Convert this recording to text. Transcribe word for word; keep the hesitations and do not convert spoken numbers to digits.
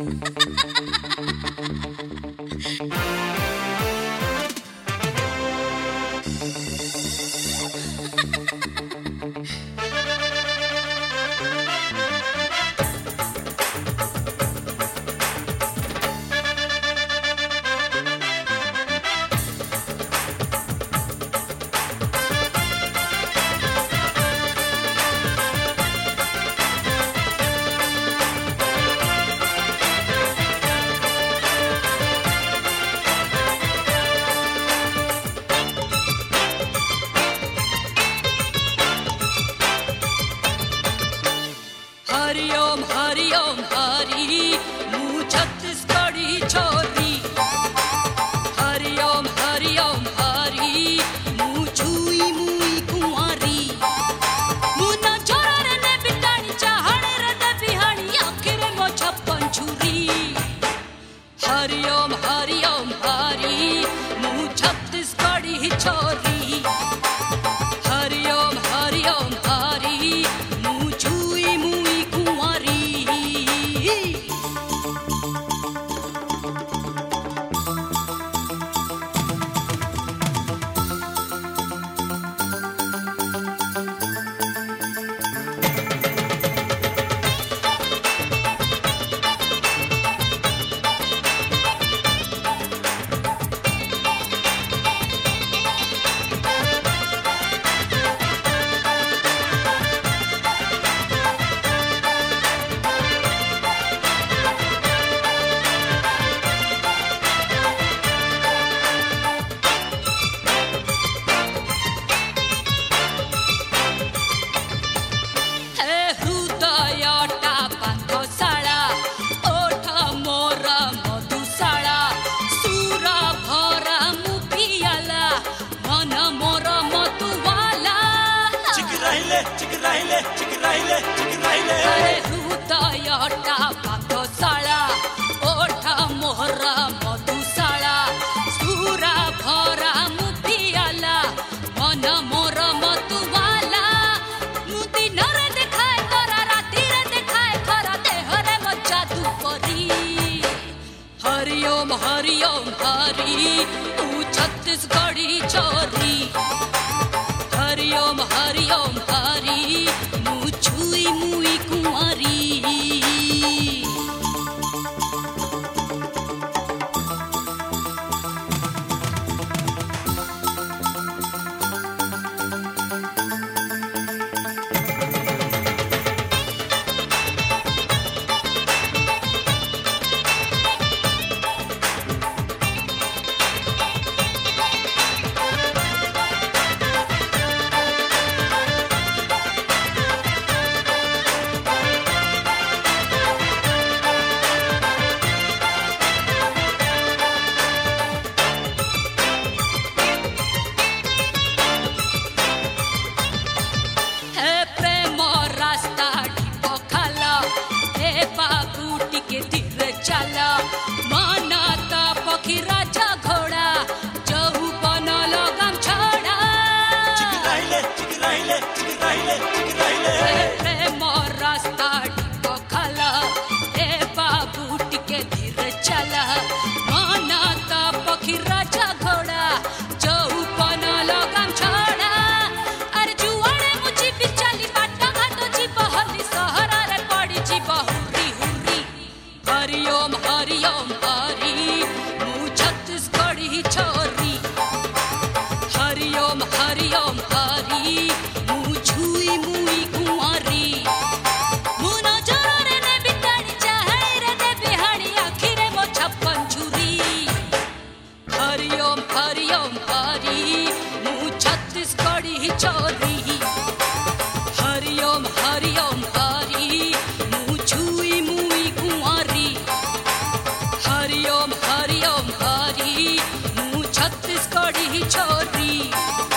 हरिओम हरिओम हरि मुँह छत्तीसगढ़ी छोरी। हरिओम हरिओम हरि मुँह छुई मुई कुंवारी। मुना छोरा ने बिटाणी चाहणे रद बिहाणी आखिर मो छप्पन छुरी। हरिओम हरिओम हरि मुँह छत्तीसगढ़ी छोरी। हरिओम हरिओम हरि मुँह छुई मुई कुंवारी। अरे हृदयटा पाथशाळा ओठा मोहरा मधुशाळा सुरा भरा मुपियाला मन मोर मतुवाला मु दिनरे देखाए तोरा रातिरे देखाए खरा देहरे मज्जा तू परी। हरिओम हरिओम हरि तू छत्तीसगढ़ी छोरी। हरिओम हरिओम हरि मुँह छुई मुई कुंवारी। चला मानाता पखी राजा घोड़ा जहू बनल गम छोड़ा। प्रेम रास्ता पखला ए बाबू टिके धीरे चला मानाता पखी राजा घोड़ा जहू बनल गम छोड़ा। अरे जुआड़े मुझी बिचाली बाटा घाटो जी बहली सहरा रे पड़ी जी बहुरी हुरी। हरिओम हरिओम हरि मुँह छत्तीसगढ़ी छोरी। हरिओम हरिओम हरि मुँह छुई मुई कुंवारी। मुना जोरे ने बिटाणी चाहे रे दे बिहाणी आखिरे मो छप्पन छुरी। हरिओम हरिओम हरि मुँह छत्तीसगढ़ी छोरी। हरिओम हरिओम हरि मुँह छुई मुई कुंवारी। हरिओम हरिओम हरि मुँह छत्तीसगढ़ी छोरी।